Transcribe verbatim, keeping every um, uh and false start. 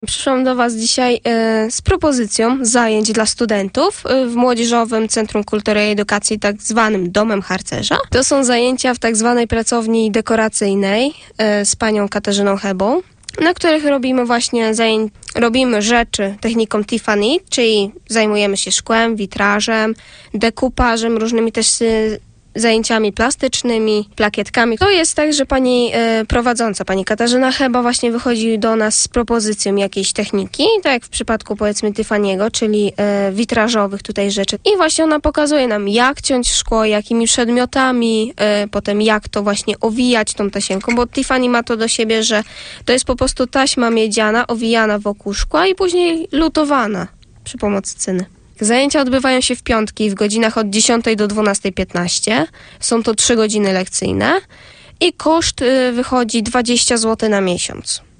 Przyszłam do Was dzisiaj e, z propozycją zajęć dla studentów e, w Młodzieżowym Centrum Kultury i Edukacji, tak zwanym Domem Harcerza. To są zajęcia w tak zwanej pracowni dekoracyjnej e, z panią Katarzyną Hebą, na których robimy właśnie zajęć, robimy rzeczy techniką Tiffany, czyli zajmujemy się szkłem, witrażem, dekupażem, różnymi też y, zajęciami plastycznymi, plakietkami. To jest tak, że pani e, prowadząca, pani Katarzyna Heba właśnie wychodzi do nas z propozycją jakiejś techniki, tak jak w przypadku powiedzmy Tiffany'ego, czyli e, witrażowych tutaj rzeczy. I właśnie ona pokazuje nam, jak ciąć szkło, jakimi przedmiotami, e, potem jak to właśnie owijać tą tasiemką, bo Tiffany ma to do siebie, że to jest po prostu taśma miedziana, owijana wokół szkła i później lutowana przy pomocy cyny. Zajęcia odbywają się w piątki w godzinach od dziesiątej do dwunastej piętnaście. Są to trzy godziny lekcyjne i koszt y, wychodzi dwadzieścia złotych na miesiąc.